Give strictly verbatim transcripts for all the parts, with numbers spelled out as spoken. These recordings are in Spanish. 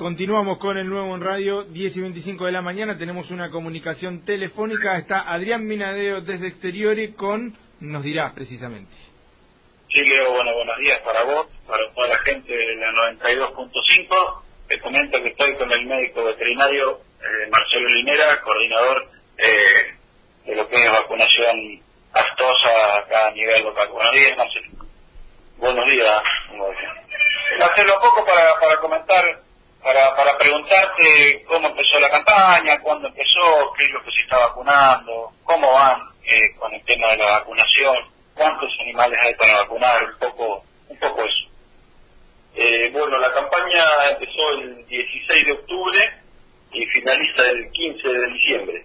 Continuamos con el Nuevo en Radio, diez y veinticinco de la mañana, tenemos una comunicación telefónica, está Adrián Minadeo desde Exteriores con, nos dirá precisamente. Sí, Leo, bueno, buenos días para vos, para toda la gente de la noventa y dos punto cinco. Te comento que estoy con el médico veterinario eh, Marcelo Linera, coordinador eh, de lo que es vacunación aftosa acá a nivel local. Buenos días, Marcelo. Buenos días. Hacerlo poco para, para comentar, para, para preguntarte cómo empezó la campaña, cuándo empezó, qué es lo que se está vacunando, cómo van eh, con el tema de la vacunación, cuántos animales hay para vacunar, un poco, un poco eso. Eh, bueno, la campaña empezó el dieciséis de octubre y finaliza el quince de diciembre.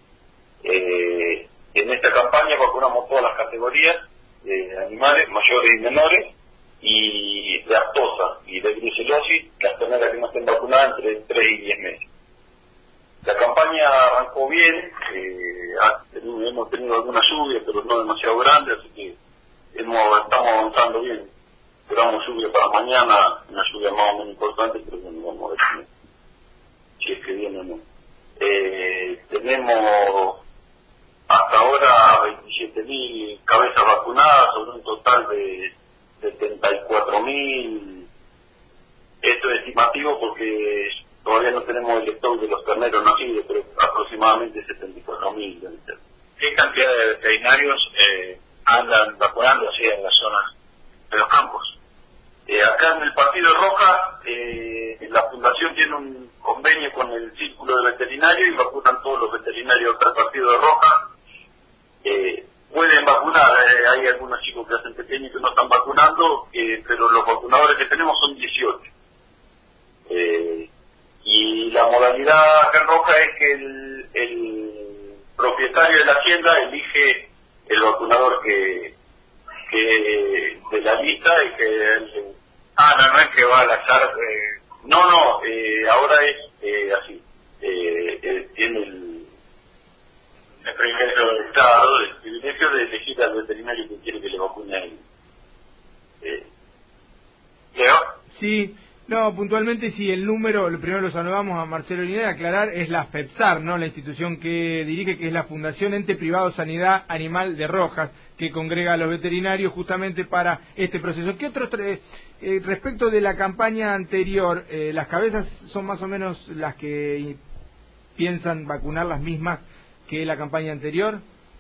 Eh, en esta campaña vacunamos todas las categorías de animales, mayores y menores, y de aftosa y de brucelosis, las terneras que no estén vacunadas entre tres y diez meses. La campaña arrancó bien, eh, ha tenido, hemos tenido alguna lluvia, pero no demasiado grande, así que hemos, estamos avanzando bien. Esperamos lluvia para mañana, una lluvia más o menos importante, pero bueno, vamos a ver si, si es que viene o no. Eh, tenemos hasta ahora veintisiete mil cabezas vacunadas sobre un total de setenta y cuatro mil. Esto es estimativo porque todavía no tenemos el stock de los terneros nacidos, pero aproximadamente setenta y cuatro mil. ¿Qué cantidad de veterinarios eh, andan vacunando así en las zonas de los campos? Eh, acá en el Partido de Rojas, eh, la fundación tiene un convenio con el Círculo de Veterinarios y vacunan todos los veterinarios del Partido de Rojas. Eh, pueden vacunar, eh, hay algunos chicos que hacen pequeños que no están vacunando, eh, pero los vacunadores que tenemos son dieciocho. Eh, y la modalidad acá en Roja es que el, el propietario de la hacienda elige el vacunador que, que de la lista y que el, ah no no es que va al azar, eh, no no eh, ahora es eh, así, eh, eh, tiene el, el privilegio del Estado, el privilegio de elegir al veterinario que quiere que le vacune a él. Eh, ¿Leo? Sí. No, puntualmente sí, el número, lo primero lo saludamos a Marcelo Linera, aclarar, es la FEPSAR, ¿no? La institución que dirige, que es la Fundación Ente Privado Sanidad Animal de Rojas, que congrega a los veterinarios justamente para este proceso. ¿Qué otros, eh, eh, respecto de la campaña anterior, eh, las cabezas son más o menos las que piensan vacunar las mismas que la campaña anterior?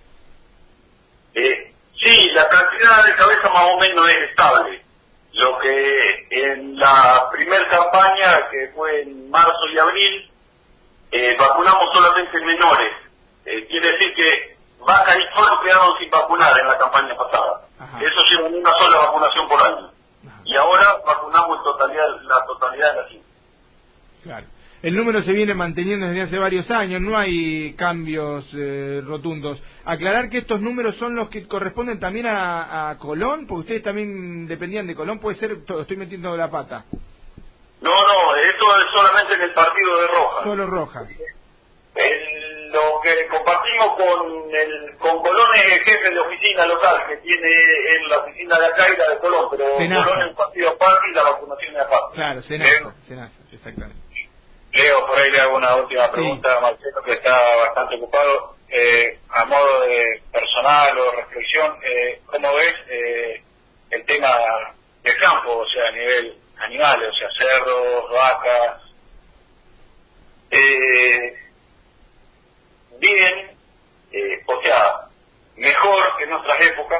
Eh, sí, la cantidad de cabezas más o menos es estable. Lo que en la primera campaña, que fue en marzo y abril, eh, vacunamos solamente menores. Eh, quiere decir que vacas y toros quedaron sin vacunar en la campaña pasada. Ajá. Eso lleva una sola vacunación por año. Ajá. Y ahora vacunamos en totalidad, la totalidad de la cinta. Claro. El número se viene manteniendo desde hace varios años, no hay cambios eh, rotundos. Aclarar que estos números son los que corresponden también a, a Colón, porque ustedes también dependían de Colón, puede ser, estoy metiendo la pata. No, no, esto es solamente en el Partido de Rojas. Solo Rojas. El, lo que compartimos con el con Colón es el jefe de oficina local, que tiene en la oficina de acá y la de Colón, pero Senasa. Colón es un partido aparte y la vacunación es aparte. Claro, Senasa, Senasa, exactamente. Leo, por ahí le hago una última pregunta sí. a Marcelo, que está bastante ocupado. Eh, a modo de personal o reflexión, eh, ¿cómo ves eh, el tema del campo, o sea, a nivel animales, o sea, cerdos, vacas? Eh, bien, eh, o sea, mejor que en otras épocas.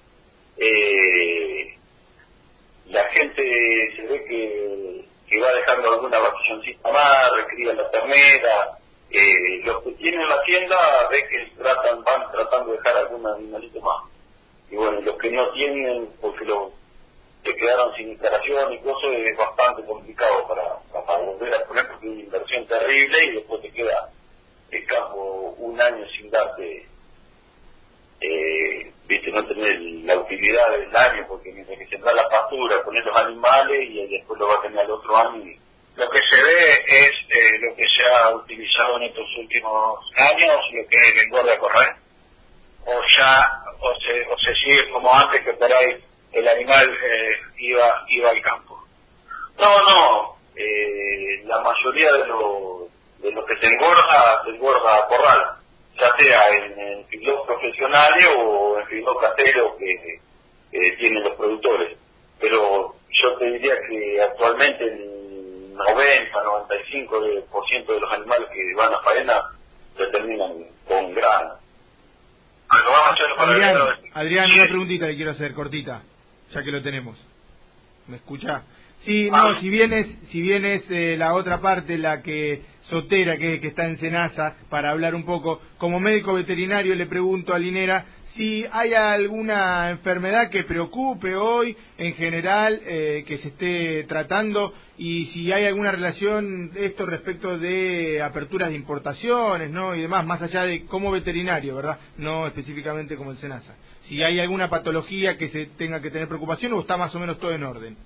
Eh, la gente se ve que que va dejando alguna vacacioncita más, recría la ternera, eh, los que tienen la hacienda ve que tratan, van tratando de dejar algún animalito más. Y bueno, los que no tienen, porque los que quedaron sin instalación y cosas, es bastante complicado para, para volver a poner, porque es una inversión terrible y después te queda el campo un año sin darte, eh, viste, no tener la utilidad del año, porque mientras que se da la pastura, poner los animales y después lo va a tener al otro año. Y lo que se ve es eh, lo que se ha utilizado en estos últimos años, lo que es el engorde a correr, o ya, o se, o se sigue como antes, que por ahí el animal eh, iba iba al campo. No, no, eh, la mayoría de lo, de lo que se engorda, se engorda a corral, ya sea en, en feedlot profesionales o en feedlot casero que eh, tienen los productores. Pero yo te diría que actualmente el noventa, noventa y cinco por ciento de los animales que van a faena se terminan con grano. Bueno, vamos a hacerlo para Adrián, el... Adrián, una preguntita le quiero hacer, cortita, ya que lo tenemos. ¿Me escucha? Sí, no, si bien es, si bien es eh, la otra parte, la que Sotera, que, que está en Senasa, para hablar un poco, como médico veterinario le pregunto a Linera si hay alguna enfermedad que preocupe hoy, en general, eh, que se esté tratando, y si hay alguna relación esto respecto de aperturas de importaciones, ¿no? Y demás, más allá de como veterinario, ¿verdad? No específicamente como el Senasa. Si hay alguna patología que se tenga que tener preocupación o está más o menos todo en orden.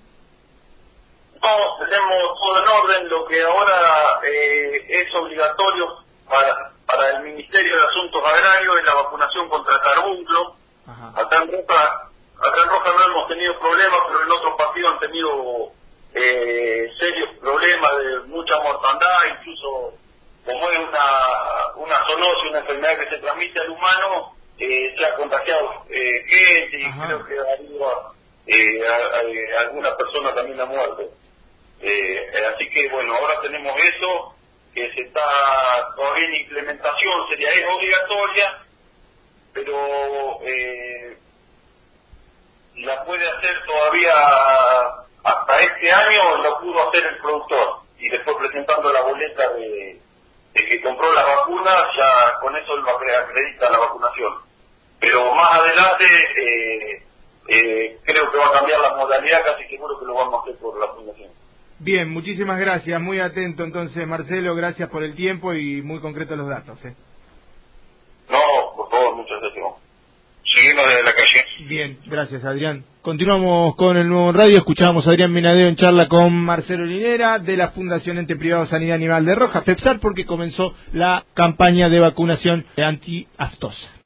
No, tenemos todo en orden. Lo que ahora eh, es obligatorio para, para el Ministerio de Asuntos Agrarios es la vacunación contra carbunclo. Acá en Roja, acá en Roja no hemos tenido problemas, pero en otros partidos han tenido eh, serios problemas de mucha mortandad, incluso como es una, una zoonosis, una enfermedad que se transmite al humano, eh, se ha contagiado eh, gente y Ajá. creo que ha habido eh, a, a, alguna persona también ha muerto. Eh, así que bueno, ahora tenemos eso, que se está todavía en implementación, sería es obligatoria, pero eh, la puede hacer todavía hasta este año, lo pudo hacer el productor, y después presentando la boleta de, de que compró la vacuna, ya con eso lo acredita la vacunación. Pero más adelante eh, eh, creo que va a cambiar la modalidad, casi seguro que lo vamos a hacer por la fundación. Bien, muchísimas gracias, muy atento entonces Marcelo, gracias por el tiempo y muy concretos los datos. ¿eh? No, por favor, muchas gracias. Seguimos desde la calle. Bien, gracias Adrián. Continuamos con el nuevo radio, escuchamos a Adrián Minadeo en charla con Marcelo Linera de la Fundación Ente Privado Sanidad Animal de Rojas, PEPSAR, porque comenzó la campaña de vacunación anti-aftosa.